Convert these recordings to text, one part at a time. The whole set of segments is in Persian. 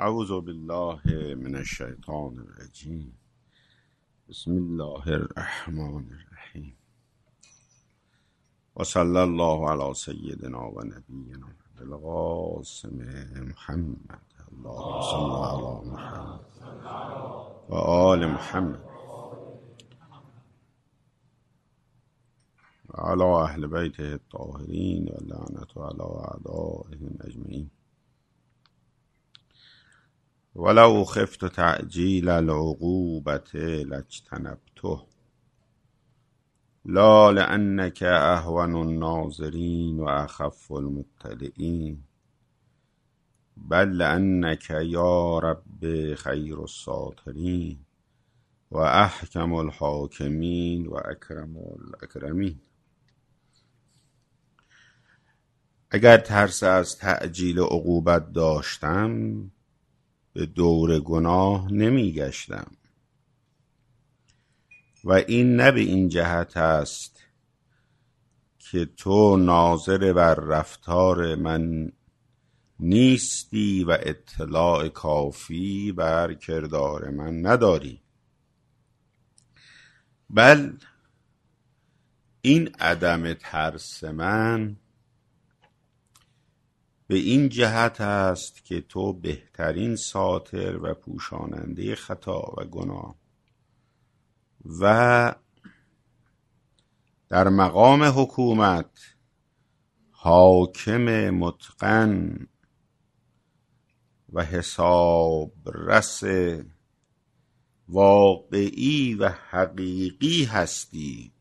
اعوذ بالله من الشیطان الرجیم. بسم الله الرحمن الرحیم و صلی الله علی سیدنا و نبینا القاسم محمد. اللهم صل علی محمد و آل محمد و علی اهل بیته الطاهرین و لعنت علی اعدائهم اجمعین. ولو خفت تعجیل العقوبة لاجتنبته لا لأنك اهون الناظرین و اخف المطلعین بل لأنك یا رب خیر الساترین و احکم الحاکمین و اکرم الاکرمین. اگر ترس از تعجیل عقوبت داشتم به دور گناه نمی گشتم و این نه به این جهت است که تو ناظر بر رفتار من نیستی و اطلاع کافی بر کردار من نداری، بل این عدم ترس من به این جهت است که تو بهترین ساتر و پوشاننده خطا و گناه و در مقام حکومت حاکم متقن و حساب رس واقعی و حقیقی هستی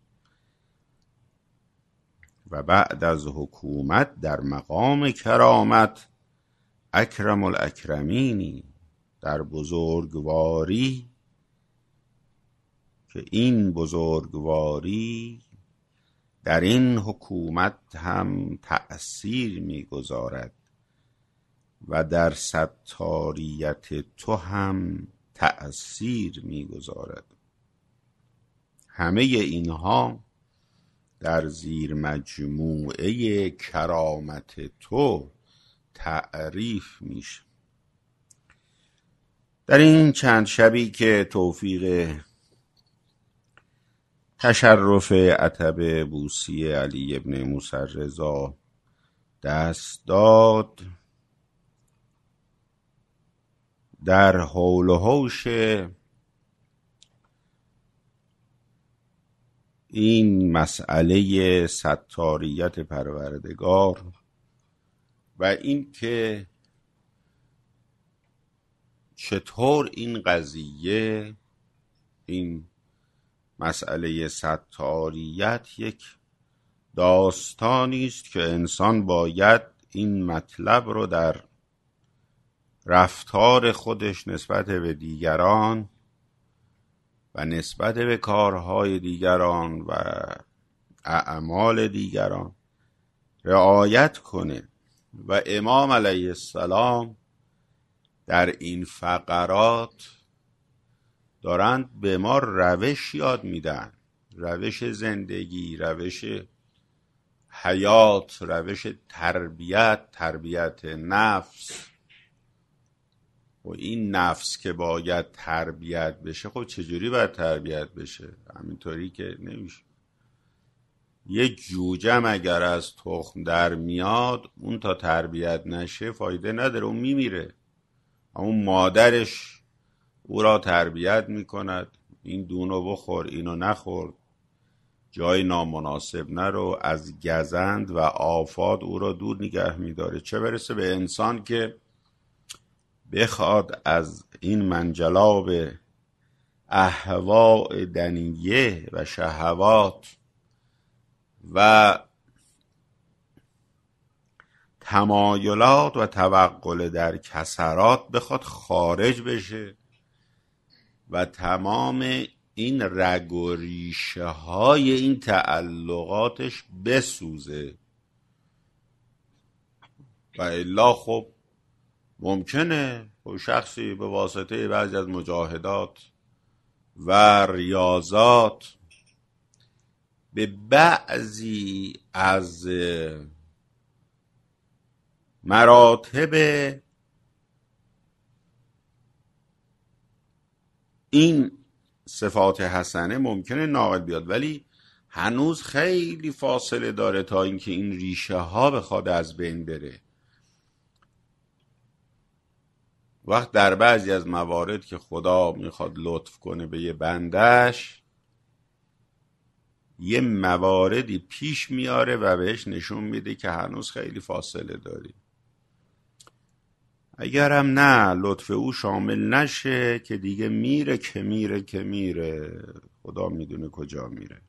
و بعد از حکومت در مقام کرامت اکرم الاکرمینی، در بزرگواری که این بزرگواری در این حکومت هم تأثیر می‌گذارد و در ستاریت تو هم تأثیر می‌گذارد. همه اینها در زیر مجموعه کرامت تو تعریف میشه. در این چند شبی که توفیق تشرف عتب بوسی علی ابن موسی رضا دست داد، در حول و حوش این مسئله ستاریت پروردگار و این که چطور این قضیه، این مسئله ستاریت یک داستانی است که انسان باید این مطلب رو در رفتار خودش نسبت به دیگران و نسبت به کارهای دیگران و اعمال دیگران رعایت کنه. و امام علیه السلام در این فقرات دارند به ما روش یاد میدن، روش زندگی، روش حیات، روش تربیت نفس. و این نفس که باید تربیت بشه، خب چجوری باید تربیت بشه؟ همینطوری که نمیشه. یه جوجم اگر از تخم در میاد، اون تا تربیت نشه فایده نداره، اون میمیره. اون مادرش او را تربیت میکند، این دونو بخور، اینو نخور، جای نامناسب نرو، از گزند و آفات او را دور نگه میداره. چه برسه به انسان که بخواد از این منجلاب اهواء دنیه و شهوات و تمایلات و توغل در کسرات بخواد خارج بشه و تمام این رگ و ریشه های این تعلقاتش بسوزه. و الا خب ممکنه شخصی به واسطه بعضی از مجاهدات و ریاضات به بعضی از مراتب این صفات حسنه ممکنه ناقل بیاد، ولی هنوز خیلی فاصله داره تا اینکه این ریشه ها بخواد از بین بره. وقت در بعضی از موارد که خدا میخواد لطف کنه به یه بندش، یه مواردی پیش میاره و بهش نشون میده که هنوز خیلی فاصله داری. اگرم نه لطف او شامل نشه که دیگه میره که میره که میره، خدا میدونه کجا میره.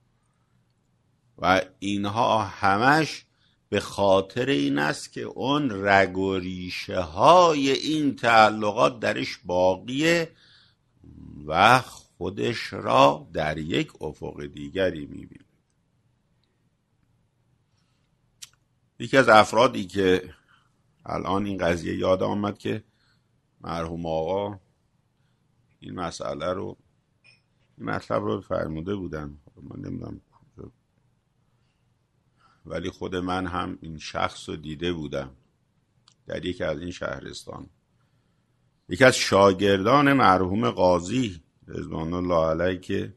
و اینها همش به خاطر این است که اون رگ و ریشه های این تعلقات درش باقیه و خودش را در یک افق دیگری میبینه. یکی از افرادی که الان این قضیه یاد آمد که مرحوم آقا این مسئله رو، این مطلب رو فرموده بودن، من نمیدونم، ولی خود من هم این شخص رو دیده بودم در یکی از این شهرستان. یکی از شاگردان مرحوم قاضی رضوان الله علیه که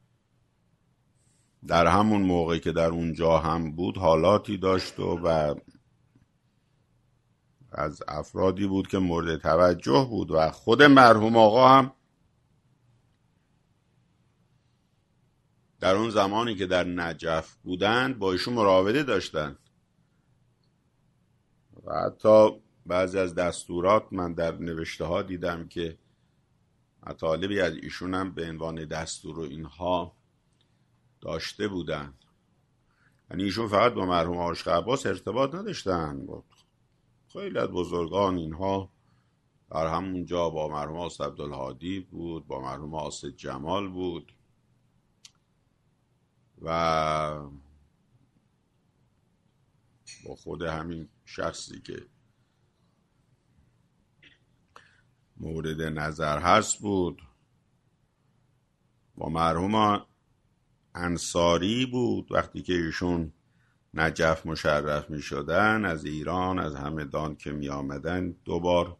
در همون موقع که در اونجا هم بود حالاتی داشت و از افرادی بود که مورد توجه بود و خود مرحوم آقا هم در اون زمانی که در نجف بودند با ایشون مراوده داشتن و حتی بعضی از دستورات من در نوشته ها دیدم که مطالبی از ایشون هم به عنوان دستور و اینها داشته بودن. یعنی ایشون فقط با مرحوم عاشق عباس ارتباط نداشتن، با خیلی از بزرگان اینها در همونجا با مرحوم آصد عبدالهادی بود، با مرحوم آصد جمال بود و با خود همین شخصی که مورد نظر هست بود، با مرحوم انصاری بود. وقتی که ایشون نجف مشرف می شدن از ایران، از همدان که می آمدن، دوبار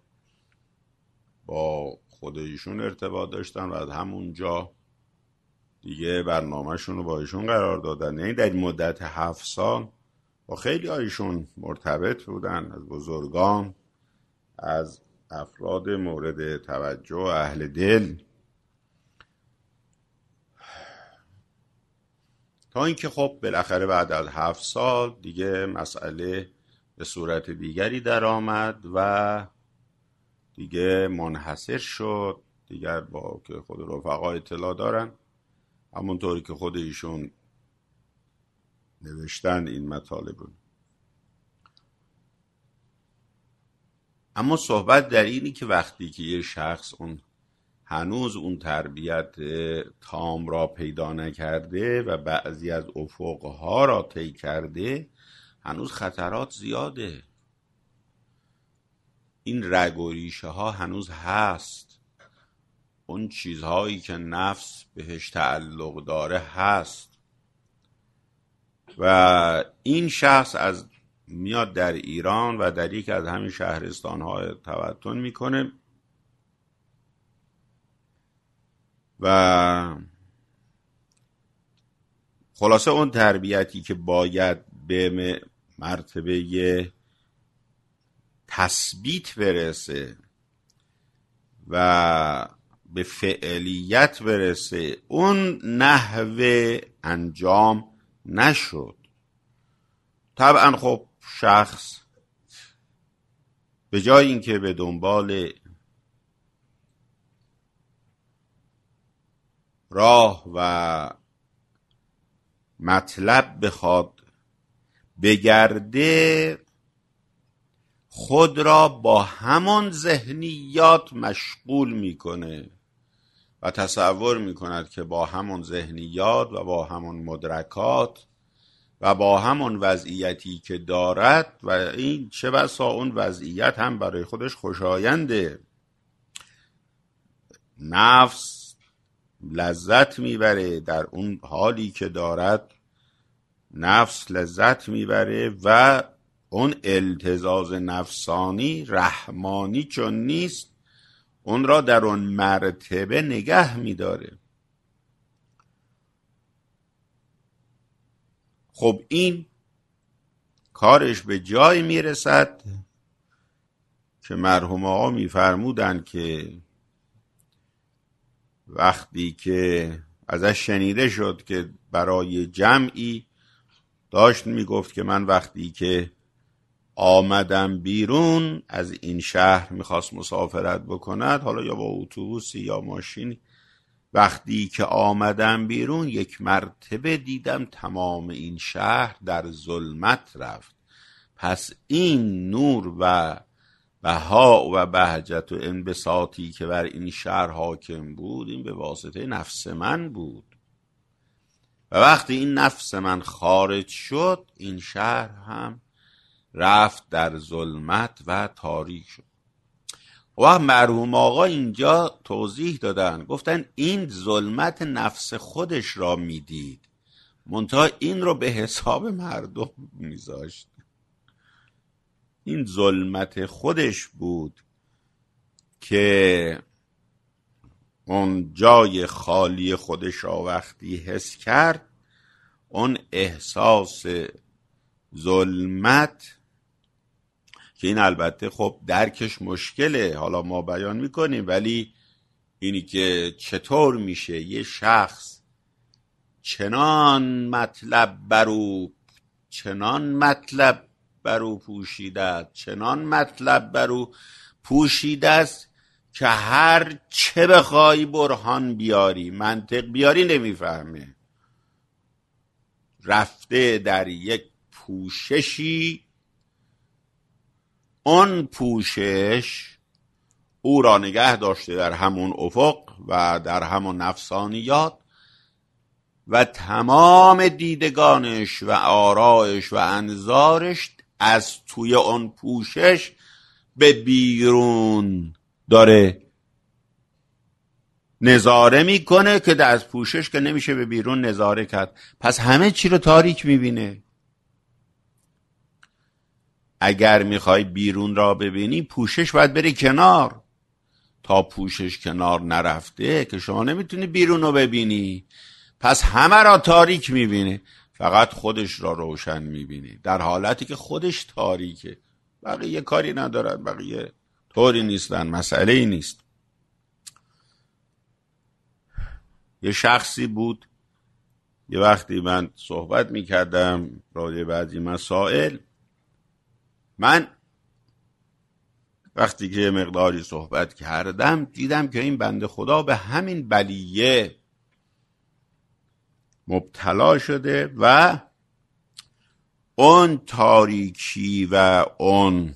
با خود ایشون ارتباط داشتن و از همونجا دیگه برنامهشون رو با ایشون قرار دادن. یعنی در مدت 7 سال با خیلی ایشون مرتبط بودن، از بزرگان، از افراد مورد توجه اهل دل، تا اینکه خب بالاخره بعد از 7 سال دیگه مسئله به صورت دیگری در آمد و دیگه منحصر شد. دیگر با که خود رفقا اطلاع دارن، همونطوری که خود ایشون نوشتن این مطالب رو. اما صحبت در اینی که وقتی که یه شخص هنوز اون تربیت تام را پیدا نکرده و بعضی از افقها را طی کرده، هنوز خطرات زیاده. این رگ و ریشه ها هنوز هست، اون چیزهایی که نفس بهش تعلق داره هست. و این شخص میاد در ایران و در یک از همین شهرستان‌ها توطن میکنه و خلاصه اون تربیتی که باید به مرتبه تثبیت برسه و به فعلیت برسه، اون نحوه انجام نشد. طبعا خب شخص به جای اینکه به دنبال راه و مطلب بخواد بگرده، خود را با همان ذهنیات مشغول میکنه و تصور میکند که با همان ذهنیات و با همان مدرکات و با همان وضعیتی که دارد، و این چه بسا اون وضعیت هم برای خودش خوشاینده، نفس لذت میبره در اون حالی که دارد، نفس لذت میبره و اون التزاز نفسانی رحمانی چون نیست، اون را در اون مرتبه نگه می‌داره. خب این کارش به جای میرسد که مرحوم آقا میفرمودن که وقتی که ازش شنیده شد که برای جمعی داشت میگفت که من وقتی که آمدم بیرون از این شهر میخواست مسافرت بکند، حالا یا با اتوبوسی یا ماشینی، وقتی که آمدم بیرون یک مرتبه دیدم تمام این شهر در ظلمت رفت. پس این نور و بها و بهجت و انبساطی که بر این شهر حاکم بود، این به واسطه نفس من بود و وقتی این نفس من خارج شد این شهر هم رفت در ظلمت و تاریک شد. و مرحوم آقا اینجا توضیح دادن، گفتن این ظلمت نفس خودش را میدید، منتها این رو به حساب مردم میذاشت. این ظلمت خودش بود که اون جای خالی خودش را وقتی حس کرد، اون احساس ظلمت که این البته خب درکش مشکله، حالا ما بیان میکنیم، ولی اینی که چطور میشه یه شخص چنان مطلب برو پوشیده است که هر چه بخوای برهان بیاری، منطق بیاری نمیفهمه. رفته در یک پوششی، اون پوشش او را نگه داشته در همون افق و در همون نفسانیات و تمام دیدگانش و آرایش و انظارش از توی اون پوشش به بیرون داره نظاره میکنه که از پوشش که نمیشه به بیرون نظاره کرد، پس همه چی رو تاریک میبینه. اگر میخوای بیرون را ببینی پوشش باید بری کنار، تا پوشش کنار نرفته که شما نمیتونی بیرون رو ببینی، پس همه را تاریک میبینه، فقط خودش را روشن میبینه، در حالتی که خودش تاریکه، بقیه کاری ندارد، بقیه طوری نیستن، مسئله ای نیست. یه شخصی بود، یه وقتی من صحبت میکردم راجع بعضی مسائل، من وقتی که مقداری صحبت کردم دیدم که این بنده خدا به همین بلیه مبتلا شده و اون تاریکی و اون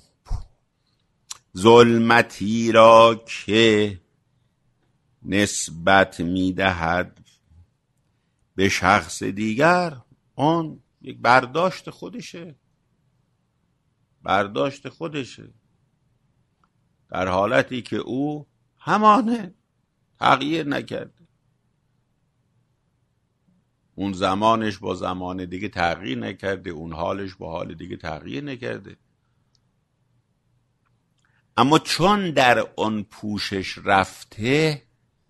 ظلمتی را که نسبت میدهد به شخص دیگر، اون یک برداشت خودشه، در حالتی که او همانه، تغییر نکرده. اون زمانش با زمان دیگه تغییر نکرده، اون حالش با حال دیگه تغییر نکرده، اما چون در اون پوشش رفته،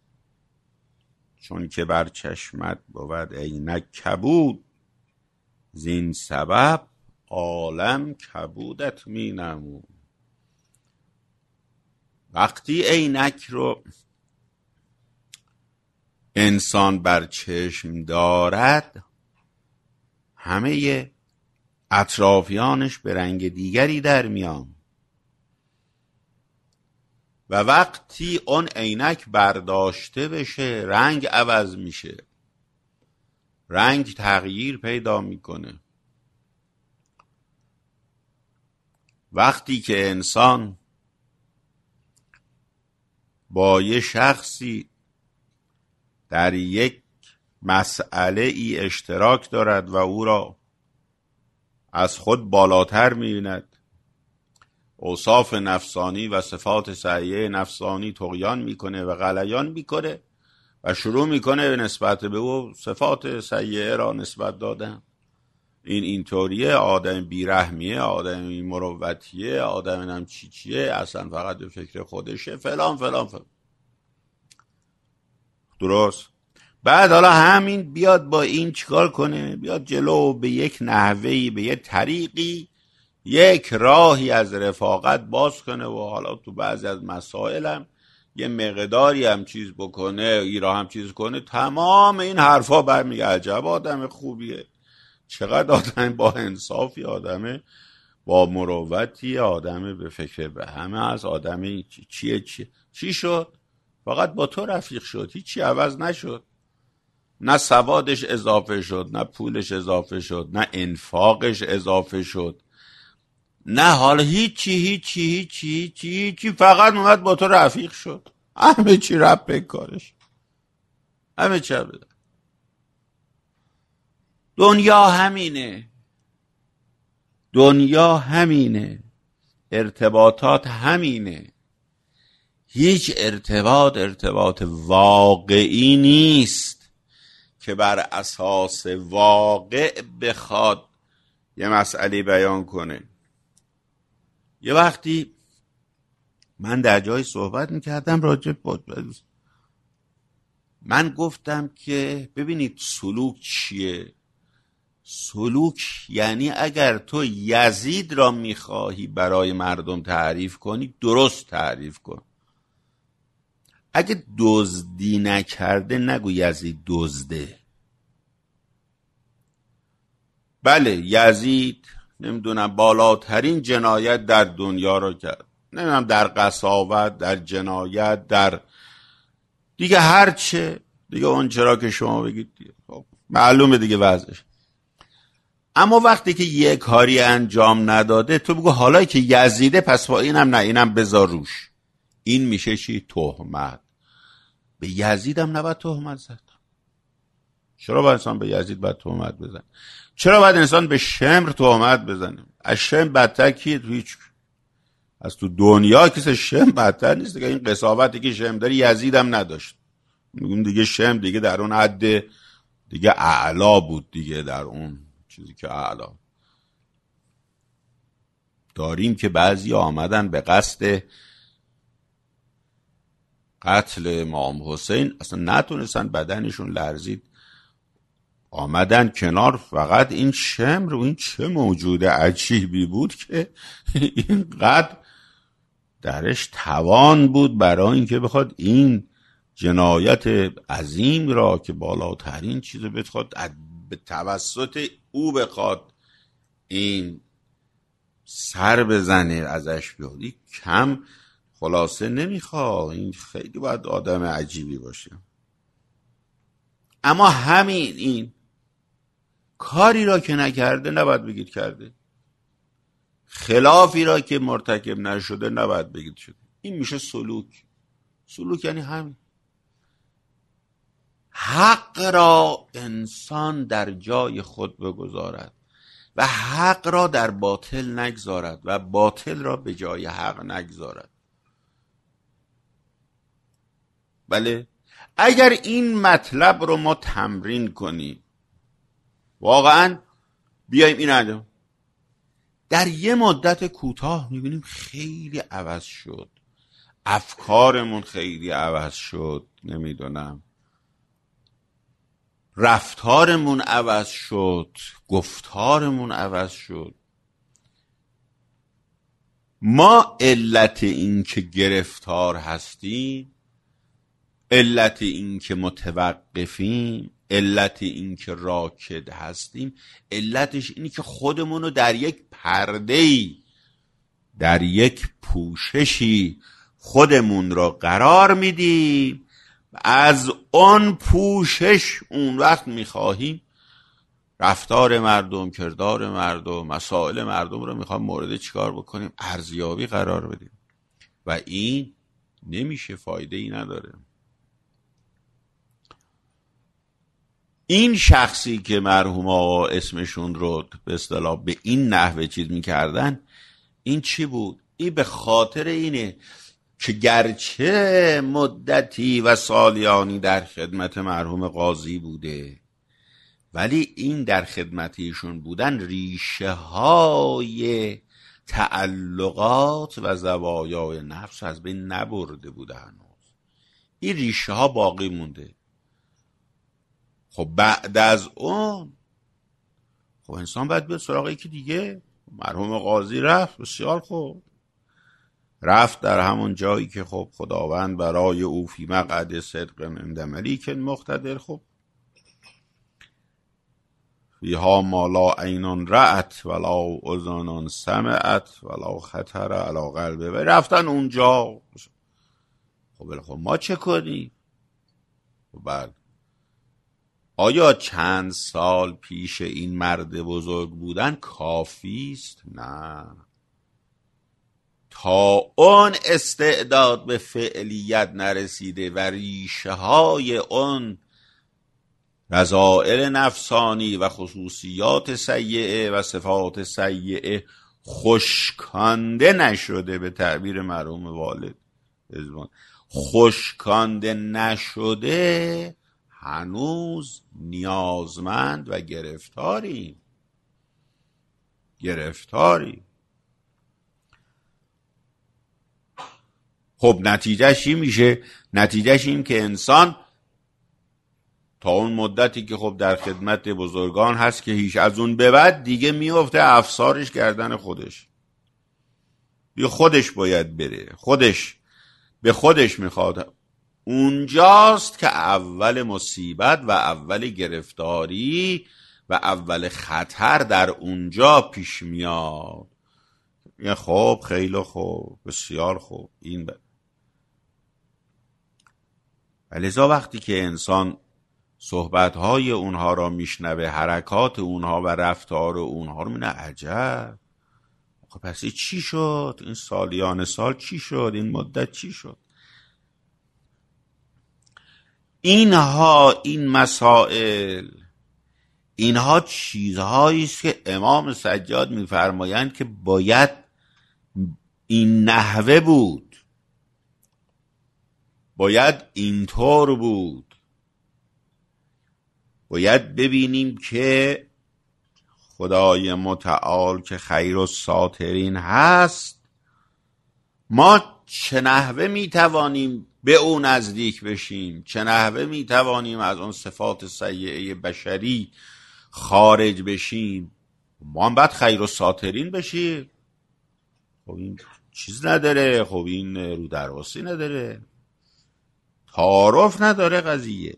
چون که بر چشمت بود عینک کبود، زین سبب عالم کبودت می نمود. وقتی عینک رو انسان بر چشم دارد، همه اطرافیانش به رنگ دیگری در میان و وقتی اون عینک برداشته بشه رنگ عوض میشه، رنگ تغییر پیدا میکنه. وقتی که انسان با یه شخصی در یک مسئله ای اشتراک دارد و او را از خود بالاتر می‌بیند، اوصاف نفسانی و صفات سیئه نفسانی طغیان میکنه و غلیان میکنه و شروع میکنه به نسبت به او صفات سیئه را نسبت دادن این اینطوریه، آدم بیرحمیه، آدم مروتیه، آدم نم چیه، اصلا فقط به فکر خودشه، فلان فلان فلان. درست. بعد حالا همین بیاد با این چیکار کنه؟ بیاد جلو به یک نحوهی، به یک طریقی، یک راهی از رفاقت باز کنه و حالا تو بعضی از مسائل هم یه مقداری هم چیز بکنه، ایرا هم چیز کنه. تمام این حرفا برمیگه عجب آدم خوبیه، چقدر آدم با انصافی، آدم با مروتی، آدم به فکر به همه از، آدم چی شد؟ فقط با تو رفیق شد، هیچی عوض نشد. نه سوادش اضافه شد، نه پولش اضافه شد، نه انفاقش اضافه شد، نه حالا هیچی، فقط اومد با تو رفیق شد. همه چی رفت به کارش، همه چی بده. دنیا همینه، ارتباطات همینه. هیچ ارتباط واقعی نیست که بر اساس واقع بخواد یه مسئله بیان کنه. یه وقتی من در جای صحبت میکردم راجع به، من گفتم که ببینید سلوک چیه؟ سلوک یعنی اگر تو یزید را میخواهی برای مردم تعریف کنی، درست تعریف کن. اگه دزدی نکرده نگو یزید دزده. بله یزید نمیدونم بالاترین جنایت در دنیا را کرد، نمیدونم در قساوت، در جنایت، در دیگه هرچه دیگه، اون چرا که شما بگید دیگه معلومه دیگه وضعش. اما وقتی که یه کاری انجام نداده تو بگو حالا که یزیده پس با اینم نه، اینم بذار روش. این میشه چی؟ تهمت. به یزیدم نباید تهمت زد. چرا باید انسان به یزید باید تهمت بزنه؟ چرا باید انسان به شمر تهمت بزنه؟ از شمر بدتر کیه؟ تو هیچ از تو دنیا کسی شمر بدتر نیست دیگه. این قساوتی که شمر داره یزیدم نداشت. میگم دیگه شمر دیگه در اون حد دیگه اعلا بود دیگه، در اون چیزی که اعلا داریم که بعضی آمدن به قصد قتل امام حسین، اصلا نتونستن، بدنشون لرزید، آمدن کنار. فقط این شمر و این چه موجود عجیبی بود که اینقدر درش توان بود برای اینکه بخواد این جنایت عظیم را که بالاترین چیز بخواد به توسط او بخواد این سر بزنه، ازش بیاد. این کم خلاصه نمیخواد، این خیلی باید آدم عجیبی باشه. اما همین این کاری را که نکرده نباید بگید کرده، خلافی را که مرتکب نشده نباید بگید شده. این میشه سلوک. سلوک یعنی همین، حق را انسان در جای خود بگذارد و حق را در باطل نگذارد و باطل را به جای حق نگذارد. بله، اگر این مطلب رو ما تمرین کنیم، واقعا بیایم این انجام، در یه مدت کوتاه میبینیم خیلی عوض شد، افکارمون خیلی عوض شد، نمیدونم رفتارمون عوض شد، گفتارمون عوض شد. ما علت این که گرفتار هستیم، علت این که متوقفیم، علت این که راکد هستیم، علتش اینی که خودمونو در یک پرده‌ای، در یک پوششی خودمون را قرار میدیم. از اون پوشش اون وقت میخواهیم رفتار مردم، کردار مردم، مسائل مردم رو میخوایم مورد چیکار بکنیم؟ ارزیابی قرار بدیم و این نمیشه، فایده ای نداره. این شخصی که مرحوم آقا اسمشون رو به اصطلاح به این نحوه چیز میکردن، این چی بود؟ این به خاطر اینه که گرچه مدتی و سالیانی در خدمت مرحوم قاضی بوده ولی این در خدمت ایشون بودن ریشه های تعلقات و زوایای نفس از بین نبرده بوده هنوز. این ریشه ها باقی مونده. خب بعد از اون خب انسان باید بیاد سراغ یکی دیگه. مرحوم قاضی رفت، بسیار خوب، رفت در همون جایی که خب خداوند برای او فی مقعد صدق عند ملیک مقتدر، خب فیها ما لا عین رأت ولا اذن سمعت ولا خطر علی قلب، و رفتن اونجا. خب ما چه کنیم؟ بعد آیا چند سال پیش این مرد بزرگ بودن کافی است؟ نه، تا اون استعداد به فعلیت نرسیده و ریشه های اون رذائل نفسانی و خصوصیات سیئه و صفات سیئه خشکانده نشده، به تعبیر مرحوم والد رضوان خشکانده نشده، هنوز نیازمند و گرفتاری. خب نتیجهش چی میشه؟ نتیجهش این که انسان تا اون مدتی که خب در خدمت بزرگان هست که هیچ، از اون به بعد دیگه میفته افسارش گردن خودش. دیگه خودش باید بره، خودش به خودش میخواد. اونجاست که اول مصیبت و اول گرفتاری و اول خطر در اونجا پیش میاد. یه خب خیلی خوب، بسیار خوب. این لذا وقتی که انسان صحبتهای اونها را میشنوه، حرکات اونها و رفتار اونها رو میبینه عجب، خب پس چی شد؟ این سالیان سال چی شد؟ این مدت چی شد؟ این مسائل، اینها چیزهایی است که امام سجاد میفرمایند که باید این نحوه بود، باید اینطور بود. باید ببینیم که خدای متعال که خیر الساترین هست، ما چه نحوه میتوانیم به اون نزدیک بشیم، چه نحوه میتوانیم از اون صفات سیئه بشری خارج بشیم. ما هم باید خیر الساترین بشیم. خب این چیز نداره، خب این رو درواسی نداره، تعارف نداره قضیه.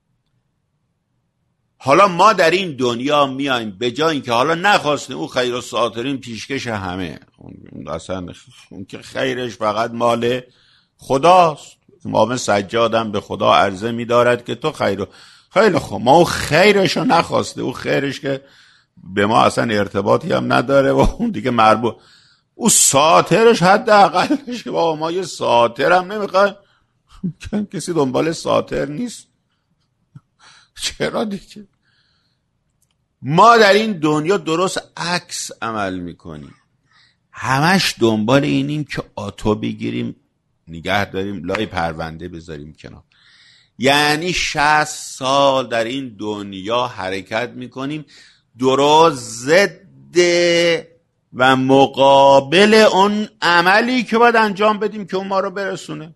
حالا ما در این دنیا میایم به جای اینکه حالا نخواستیم او خیر الساترین پیشکش همه، اصلا اون که خیرش فقط مال خداست. امام سجادم به خدا عرضه می‌دارد که تو خیلی خوب، ما او خیرش رو نخواسته، او خیرش که به ما اصلا ارتباطی هم نداره و اون دیگه مربوط، او ساترش حداقلش که بابا ما یه ساتر هم نمیخوایم، کسی دنبال ساتر نیست. چرا دیگه؟ ما در این دنیا درست عکس عمل میکنیم، همش دنبال اینیم که آتو بگیریم نگه داریم لای پرونده بذاریم کنار. یعنی 60 سال در این دنیا حرکت میکنیم درست ضد و مقابل اون عملی که باید انجام بدیم که اون ما رو برسونه.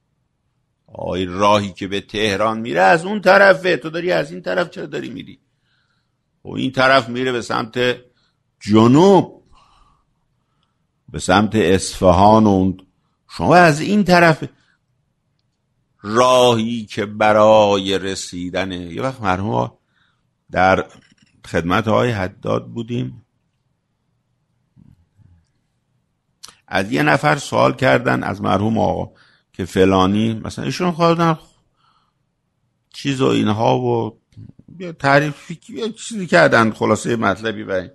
راهی که به تهران میره از اون طرفه، تو داری از این طرف چرا داری میری؟ و این طرف میره به سمت جنوب، به سمت اصفهان، و شما از این طرف. راهی که برای رسیدن، یه وقت مرحوم در خدمت آقای حداد بودیم، از یه نفر سوال کردن از مرحوم آقا که فلانی مثلا ایشون خواهدن چیز و اینها و تعریفی یه چیزی کردن، خلاصه مطلبی برای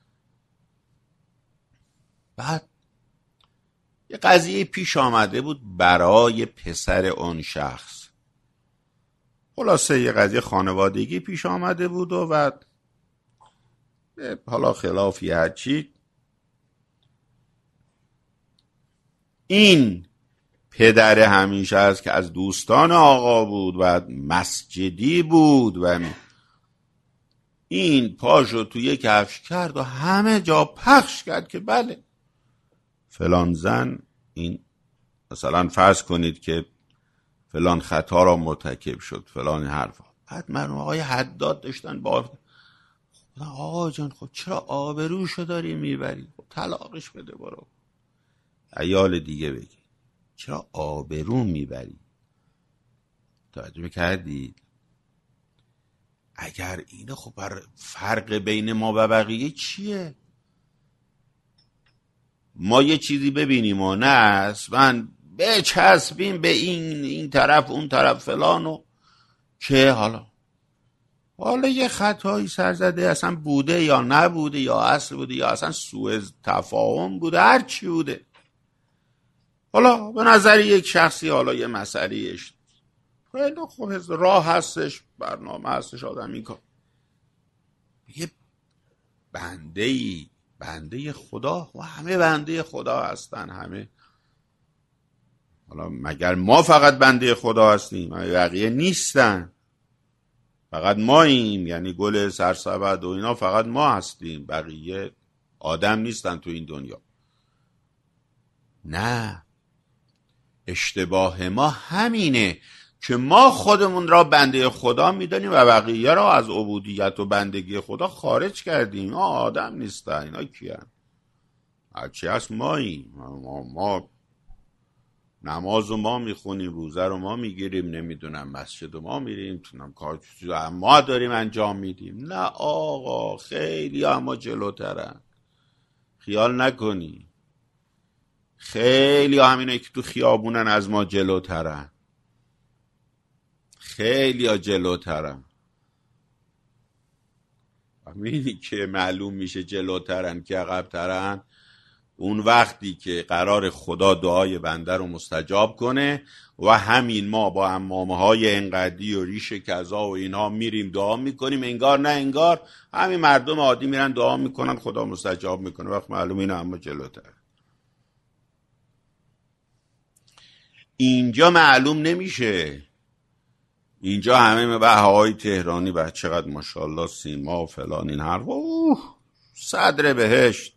بعد یه قضیه پیش آمده بود برای پسر اون شخص، خلاصه یه قضیه خانوادگی پیش آمده بود و بعد حالا خلافی هرچی، این پدر همیشه است که از دوستان آقا بود و مسجدی بود و این پاشو توی کفش کرد و همه جا پخش کرد که بله فلان زن این مثلا فرض کنید که فلان خطا را مرتکب شد فلان حرفا. بعد مرحوم آقای حداد داشتن با آقا جان خب چرا آبروشو داری میبری؟ خب طلاقش بده برو عیال دیگه بگی. چرا آبرو میبری؟ توجه کردید؟ اگر اینه خب فرق بین ما و بقیه چیه؟ ما یه چیزی ببینیم و نه اصلا بچسبیم به این طرف اون طرف فلانو که حالا یه خطایی سرزده اصلا بوده یا نبوده یا اصل بوده یا اصلا سوء تفاهم بوده هر چی بوده، حالا به نظر یک شخصی حالا یه مسئلهش خیلی خوب راه هستش برنامه هستش آدم این کار یه بنده خدا و همه بنده خدا هستن همه. حالا مگر ما فقط بنده خدا هستیم؟ بقیه نیستن، فقط ماییم، یعنی گل سرسبد و اینا فقط ما هستیم، بقیه آدم نیستن تو این دنیا. نه، اشتباه ما همینه که ما خودمون را بنده خدا میدانیم و بقیه را از عبودیت و بندگی خدا خارج کردیم. اینا آدم نیستن، اینا کیان؟ هرچی هست ماییم. ما نماز رو ما میخونیم، روزه رو ما میگیریم، نمیدونم مسجد رو ما میریم، کار ما داریم انجام میدیم. نه آقا، خیلی اما جلوترن، خیال نکنی. خیلی همینه که تو خیابونن از ما جلوترن، خیلی ها جلوترن. همینی که معلوم میشه جلوترن که عقبترن اون وقتی که قرار خدا دعای بنده رو مستجاب کنه و همین ما با عمامه های انقدی و ریش کذا و اینها میریم دعا میکنیم، انگار نه انگار همین مردم عادی میرن دعا میکنن خدا مستجاب میکنه، وقت معلوم اینه اما جلوتر. اینجا معلوم نمیشه. اینجا همه بهاهای تهرانی به چقدر ماشاءالله سیما و فلان این حرف صدر بهشت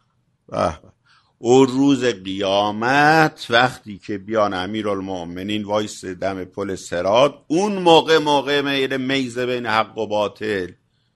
او روز قیامت وقتی که بیان امیرالمؤمنین وایس دم پل صراط، اون موقع میزه بین حق و باطل،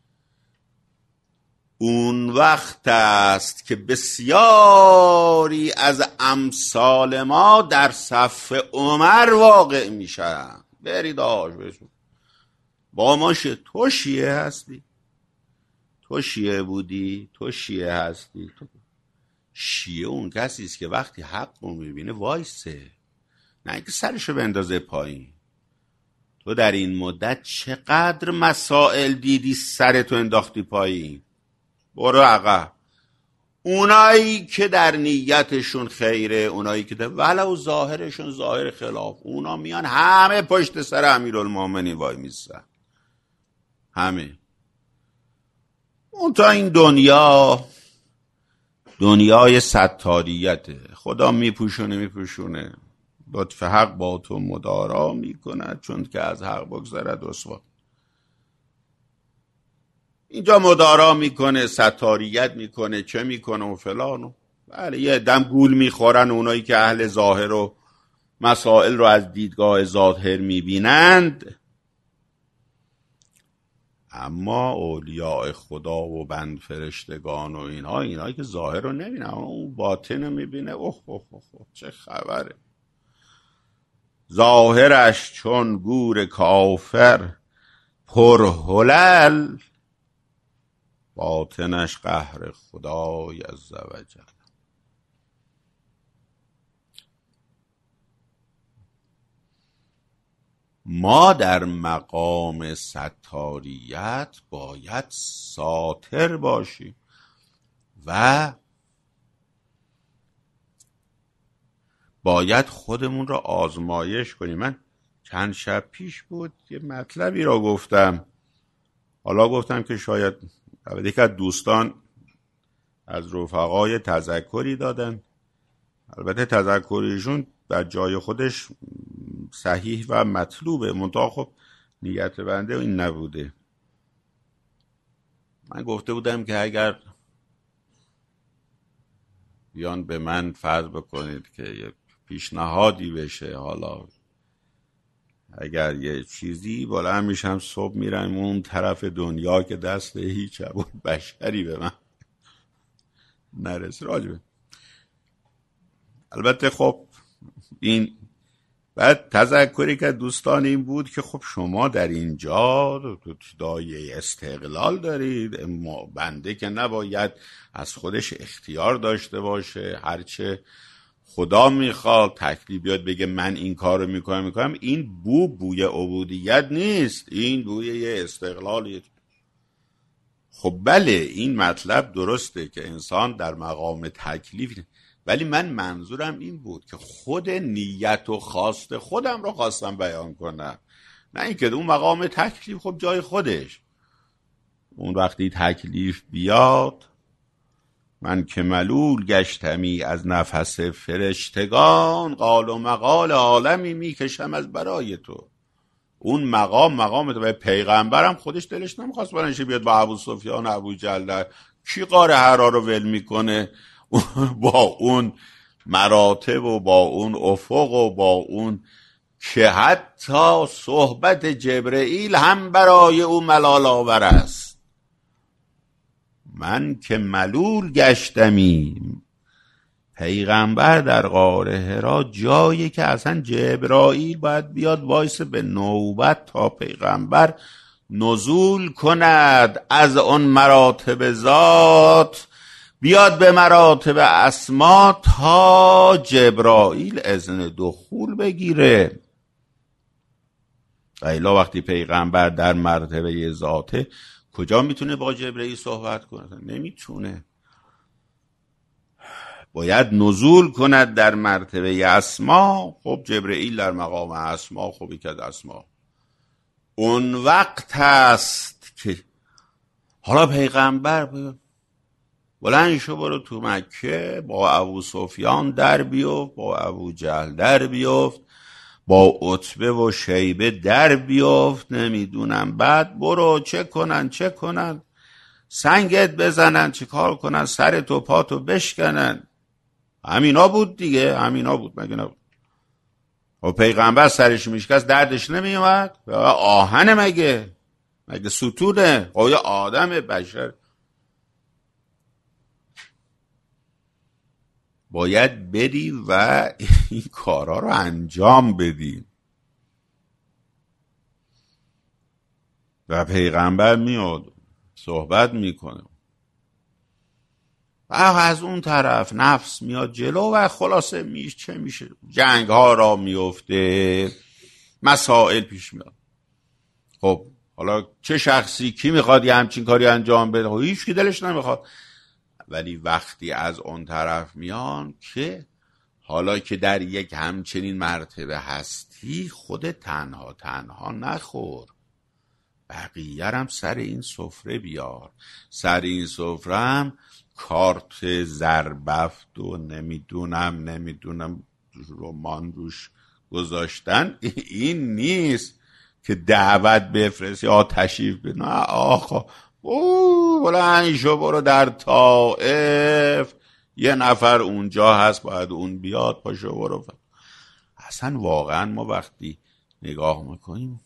اون وقت است که بسیاری از امثال ما در صف عمر واقع میشن. برید آش بشون با ماشه، تو شیعه هستی، تو شیعه بودی، تو شیعه هستی. شیعه اون کسی است که وقتی حق رو میبینه وایسه، نه اینکه سرشو بندازه پایین. تو در این مدت چقدر مسائل دیدی سرتو انداختی پایین؟ برو عقب. اونایی که در نیتشون خیره، اونایی که ولو ظاهرشون ظاهر خلاف، اونا میان همه پشت سر امیرالمومنین وای میستن، همه. اون تا این دنیای ستاریته. خدا میپوشونه لطف حق با تو مدارا میکند، چون که از حق بگذرد رسوا. اینجا مدارا میکنه، ستاریت میکنه، چه میکنه و فلانو. بله یه دم گول میخورن اونایی که اهل ظاهر و مسائل رو از دیدگاه ظاهر میبینند، اما اولیاء خدا و بند فرشتگان و اینایی که ظاهر رو نبینن، اون باطن رو میبینه. اوه چه خبره. ظاهرش چون گور کافر پرهلل، باطنش قهر خدای عزوجل. ما در مقام ستاریت باید ساتر باشیم و باید خودمون را آزمایش کنیم. من چند شب پیش بود یه مطلبی را گفتم، حالا گفتم که شاید یک از دوستان از رفقای تذکری دادن، البته تذکریشون در جای خودش صحیح و مطلوبه، منتها خب نیت بنده این نبوده. من گفته بودم که اگر بیان به من فرض بکنید که یه پیشنهادی بشه، حالا اگر یه چیزی بلند میشم صبح میرم اون طرف دنیا که دست هیچ بشری به من نرسه راجبه. البته خب این بعد تذکری که دوستان این بود که خب شما در اینجا دایه استقلال دارید، بنده که نباید از خودش اختیار داشته باشه، هرچه خدا میخواد تکلیف بیاد بگه من این کار رو میکنم. این بوی عبودیت نیست، این بوی یه استقلالیه. خب بله این مطلب درسته که انسان در مقام تکلیف، ولی من منظورم این بود که خود نیت و خواست خودم رو خواستم بیان کنم، نه اینکه اون مقام تکلیف خب جای خودش. اون وقتی تکلیف بیاد، من که ملول گشتمی از نفس فرشتگان، قال و مقال عالمی میکشم از برای تو. اون مقام تو. و پیغمبرم خودش دلش نمیخواست برنشه بیاد با ابو سفیان و ابو جهل. کی قاره حرا رو ول میکنه با اون مراتب و با اون افق و با اون که حتی صحبت جبرئیل هم برای او ملال آور است. من که ملول گشتمی، پیغمبر در غار حرا جایی که اصلا جبرائیل باید بیاد وایس به نوبت تا پیغمبر نزول کند از اون مراتب ذات بیاد به مراتب اسما تا جبرائیل اذن دخول بگیره. ایلا وقتی پیغمبر در مرتبه ذاته کجا میتونه با جبرائیل صحبت کنه؟ نمیتونه. باید نزول کند در مرتبه اسما. خب جبرائیل در مقام اسما، خب یک از اسما اون وقت هست که حالا پیغمبر بلند شو برو تو مکه با ابو سفیان در بیفت، با ابو جهل در بیفت، با عتبه و شیبه در بیفت، نمیدونم بعد برو چه کنن سنگت بزنن، چه کار کنن، سر تو پاتو بشکنن. همینا بود دیگه، همینا بود مگه نبود؟ و پیغمبر سرش میشکست دردش نمیومد؟ آهن مگه ستونه؟ قوی آدم بشر باید بدی و این کارا رو انجام بدی. و پیغمبر میاد صحبت میکنه و از اون طرف نفس میاد جلو و خلاصه چه میشه؟ جنگ ها را میفته، مسائل پیش میاد. خب حالا چه شخصی کی میخواد یه همچین کاری انجام بده؟ هیچ کی دلش نمیخواد. ولی وقتی از اون طرف میان که حالا که در یک همچنین مرتبه هستی، خود تنها نخور، بقیه هم سر این سفره بیار. سر این سفره هم کارت زربفت و نمیدونم رمان روش گذاشتن. این نیست که دعوت بفرستی تشریف به نه آخا بلند شو برو در طائف، یه نفر اونجا هست باید اون بیاد، پاشو برو. اصلا واقعا ما وقتی نگاه میکنیم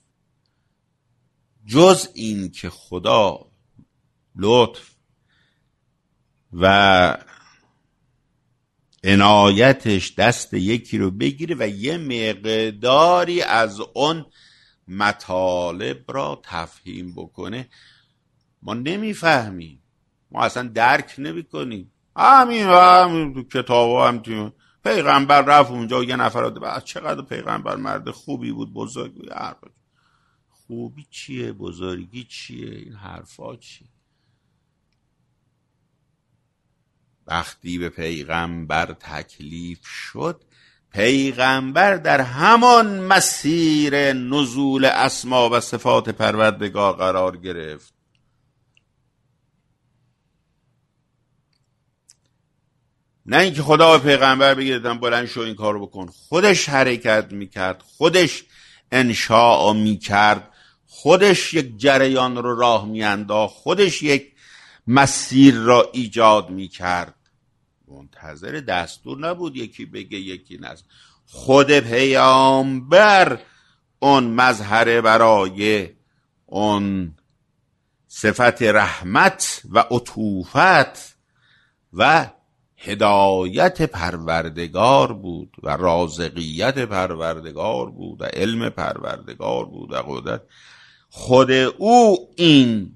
جز این که خدا لطف و عنایتش دست یکی رو بگیره و یه مقداری از اون مطالب را تفهیم بکنه، ما نمیفهمیم، ما اصلا درک نمیکنیم. همین تو کتابا هم پیغمبر رفت اونجا یه نفر رو چقدر پیغمبر مرد خوبی بود، بزرگ بود. خوبی چیه؟ بزرگی چیه؟ این حرفا چیه؟ وقتی به پیغمبر تکلیف شد، پیغمبر در همان مسیر نزول اسما و صفات پروردگار قرار گرفت. نه اینکه خدا به پیغمبر بگه بلند شو این کارو بکن. خودش حرکت میکرد، خودش انشاء میکرد، خودش یک جریان رو راه میانداخت، خودش یک مسیر را ایجاد میکرد. منتظر دستور نبود یکی بگه یکی نز. خود پیامبر اون مظهر برای اون صفت رحمت و عطوفت و هدایت پروردگار بود و رازقیت پروردگار بود و علم پروردگار بود و قدرت. خود او این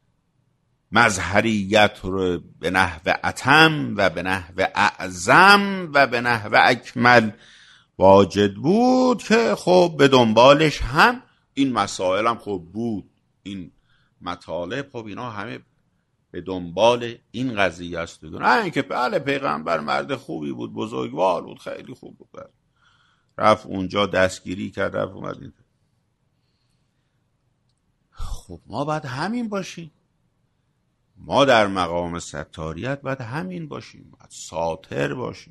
مظهریت رو به نحو اتم و به نحو اعظم و به نحو اکمل واجد بود که خب به دنبالش هم این مسائل هم خب بود. این مطالب خب اینا همه به دنبال این قضیه است. نه اینکه بله پیغمبر مرد خوبی بود، بزرگوار بود، خیلی خوب بود، رفت اونجا دستگیری کرد، رفت اومد این. خب ما باید همین باشیم. ما در مقام ستاریت باید همین باشیم، باید ساتر باشیم.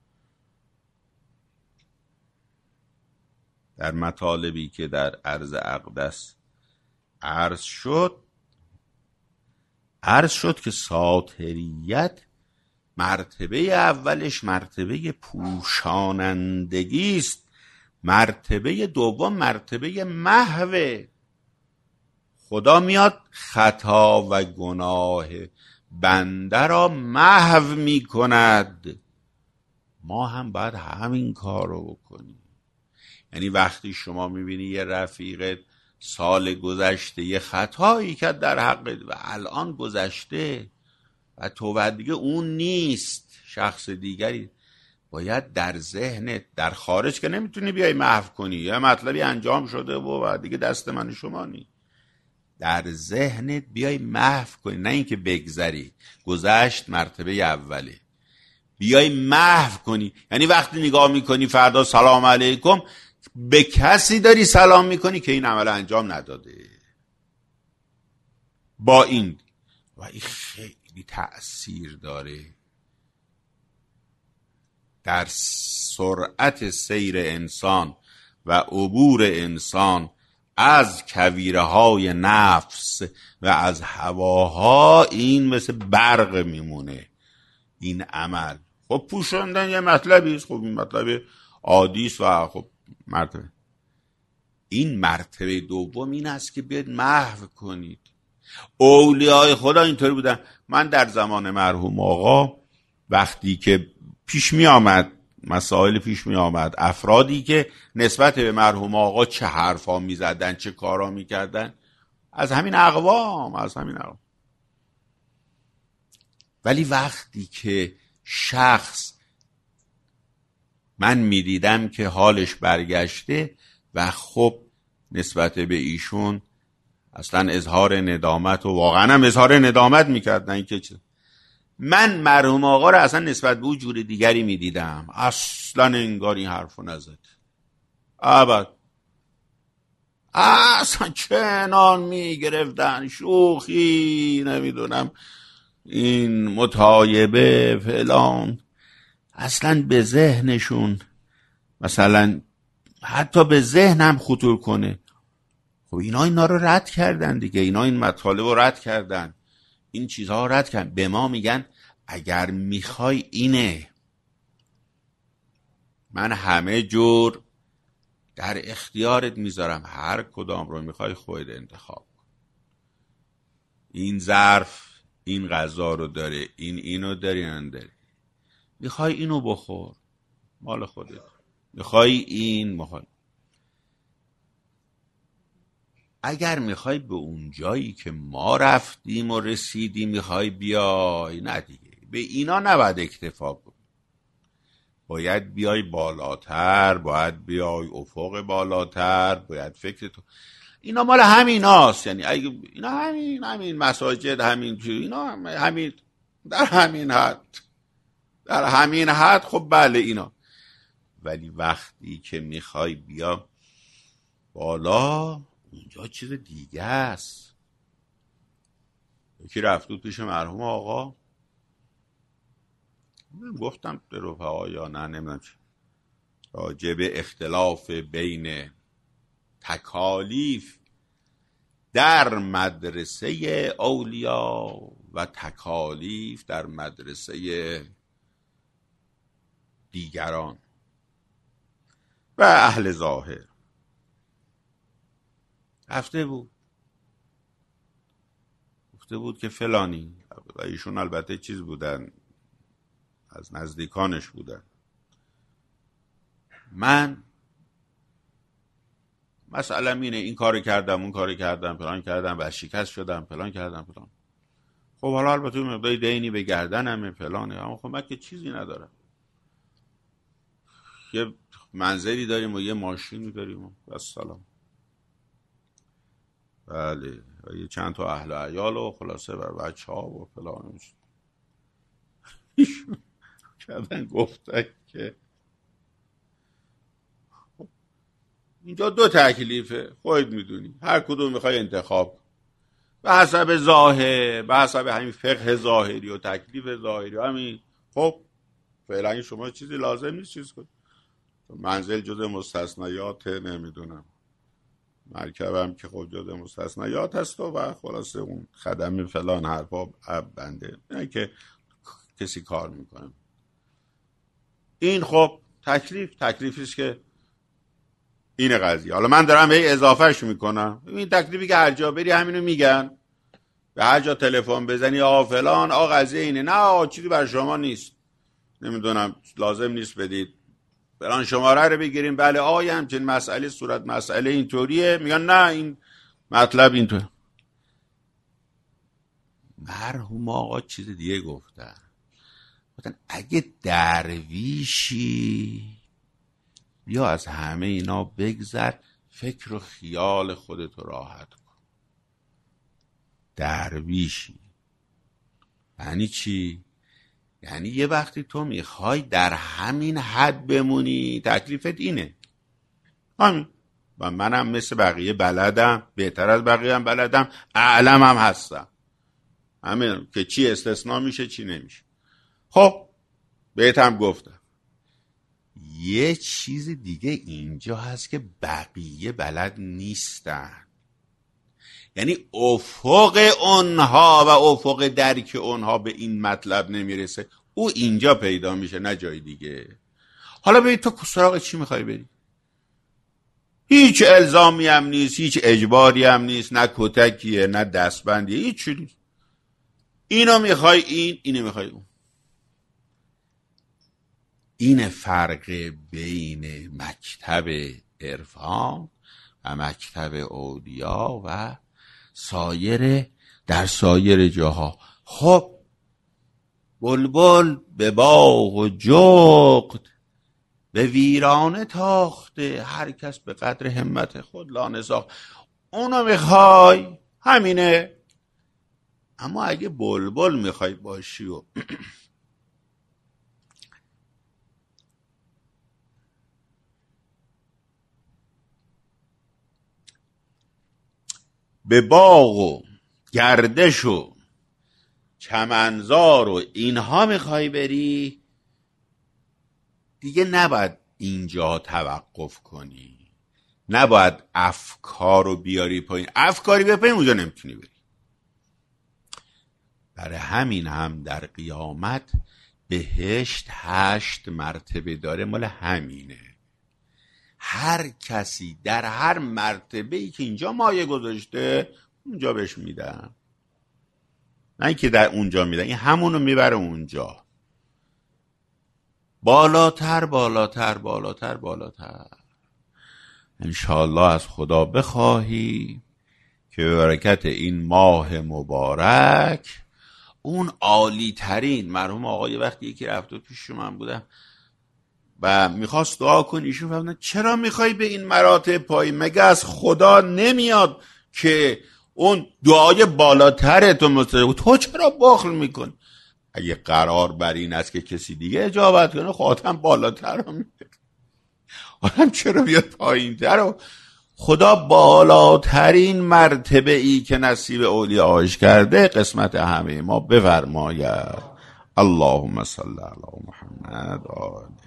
در مطالبی که در عرض اقدس عرض شد که ساتریت مرتبه اولش مرتبه پوشانندگی است، مرتبه دوم مرتبه محو. خدا میاد خطا و گناه بنده را محو می کند. ما هم باید همین کار رو بکنیم. یعنی وقتی شما میبینی یه رفیقت سال گذشته یه خطایی کرد در حقت و الان گذشته و تو بعد دیگه اون نیست، شخص دیگری، باید در ذهنت، در خارج که نمیتونی بیای محو کنی، یه مطلبی انجام شده و دیگه دست من شما نیست، در ذهنت بیای محو کنی، نه اینکه بگذری. گذشت مرتبه اوله، بیای محو کنی. یعنی وقتی نگاه میکنی فردا سلام علیکم، به کسی داری سلام میکنی که این عمل انجام نداده. با این و این خیلی تأثیر داره در سرعت سیر انسان و عبور انسان از کویرهای نفس و از هواها. این مثل برق میمونه این عمل. خب پوشاندن یه مطلبی است، خب این مطلب عادی است و خب مرتبه. این مرتبه دوم این است که بیاید محو کنید. اولیای خدا اینطوری بودن. من در زمان مرحوم آقا وقتی که پیش می آمد، مسائل پیش می آمد، افرادی که نسبت به مرحوم آقا چه حرفا می زدن، چه کارا می کردن، از همین اقوام. ولی وقتی که شخص من می دیدم که حالش برگشته و خب نسبت به ایشون اصلا اظهار ندامت و واقعا هم اظهار ندامت می کردن که من مرحوم آقا رو اصلا نسبت به او جور دیگری می دیدم. اصلا انگار این حرفو نزد. اصلا چنان می گرفتن، شوخی، نمیدونم این متایبه فلان، اصلا به ذهنشون مثلا حتی به ذهنم خطور کنه. خب اینا رو رد کردن دیگه، اینا این مطالب رو رد کردن، این چیزها رو رد کردن. به ما میگن اگر میخوای اینه، من همه جور در اختیارت میذارم، هر کدام رو میخوای خودت انتخاب کن. این ظرف این غذا رو داره، اینو داری، نداری. میخوای اینو بخور، مال خودت. میخوای این میخوای. اگر میخوای به اون جایی که ما رفتیم و رسیدیم میخوای بیای، نه دیگه به اینا نباید اکتفا کنی، باید بیای بالاتر، باید بیای افق بالاتر، باید فکر تو. اینا مال همیناست. یعنی اگه اینا همین مساجد، همین اینا همین در همین حد خب بله اینا. ولی وقتی که میخوای بیا بالا، اونجا چیز دیگه است. یکی رفتود پیش مرحوم آقا، گفتم به رفقا یا نه نمیدونم چی، راجع به اختلاف بین تکالیف در مدرسه اولیا و تکالیف در مدرسه دیگران و اهل ظاهر. گفته بود که فلانی، و ایشون البته چیز بودن، از نزدیکانش بودن، من مثلا اینه این کار کردم، اون کار کردم، فلان کردم، ورشکست شدم، فلان کردم، فلان. خب حالا البته مقداری دینی به گردنمه، فلانه، اما خب من که چیزی ندارم، یه منزلی داریم و یه ماشینی داریم و السلام. بله، و یه چند تا اهل و عیال و خلاصه بر بچه ها و فلان. کردن گفتن که اینجا دو تکلیفه، خودت میدونی، هر کدوم میخوای انتخاب به حسب ظاهر، به حسب همین فقه ظاهری و تکلیف ظاهری همین. خب فعلا شما چیزی لازم نیست چیز کنید، منزل جزء مستثنیات، نمیدونم مرکبم که خب جزء مستثنیات هست و خلاصه اون خدمه فلان حرفا بنده، نه که کسی کار میکنه. این خب تکلیفیست که این قضیه. حالا من دارم به اضافهش میکنم، این تکلیفی که هر جا بری همینو میگن، به هر جا تلفن بزنی فلان قضیه اینه، نه چیزی بر شما نیست، نمیدونم لازم نیست بدید فلان شماره رو بگیریم، بله آقای همچین مسئله صورت مسئله اینطوریه، میگن نه این مطلب اینطور. مرحوم آقا چیز دیگه گفتن اگه درویشی بیا از همه اینا بگذر، فکر و خیال خودتو راحت کن. درویشی یعنی چی؟ یعنی یه وقتی تو میخوای در همین حد بمونی، تکلیفت اینه همین، و منم مثل بقیه بلدم، بهتر از بقیه هم بلدم، اعلم هم هستم، همین که چی استثناء میشه چی نمیشه. خب بهت هم گفتم یه چیز دیگه اینجا هست که بقیه بلد نیستن، یعنی افق اونها و افق درک اونها به این مطلب نمیرسه، او اینجا پیدا میشه نه جای دیگه. حالا ببین تو سراغ چی میخوای بری؟ هیچ الزامی هم نیست، هیچ اجباری هم نیست، نه کتکیه نه دستبندیه، هیچ چیزی نیست. اینو میخوای اینو میخوای اون. این فرق بین مکتب عرفان و مکتب اولیا و در سایر جاها. خب بلبل به باغ و جغد به ویرانه تاخته، هر کس به قدر همت خود لانه ساخت. اونو میخوای همینه. اما اگه بلبل میخوای باشی و به باغ و گردش و چمنزار و اینها میخوای بری، دیگه نباید اینجا توقف کنی، نباید افکار رو بیاری پایین. افکاری به پایین اونجا نمیتونی بری. برای همین هم در قیامت بهشت 8 مرتبه داره، مال همینه. هر کسی در هر مرتبه‌ای که اینجا مایه گذاشته اونجا بهش میدن، نه اینکه در اونجا میدن، این همونو میبره اونجا، بالاتر بالاتر بالاتر بالاتر. انشاءالله از خدا بخواهی که به برکت این ماه مبارک اون عالی ترین، مرحوم آقای وقتی یکی رفت و پیش من بودم و میخواست دعا کنی، ایشون فرمودن چرا میخوای به این مراتب پایین؟ مگه از خدا نمیاد که اون دعای بالاتر تو چرا بخل میکن؟ اگه قرار بر این است که کسی دیگه اجابت کنه خودم بالاتر رو میده، آدم چرا بیاد پایین تر رو؟ خدا بالاترین مرتبه ای که نصیب اولیاءش کرده قسمت همه ما بفرماید. اللهم صل علی محمد آله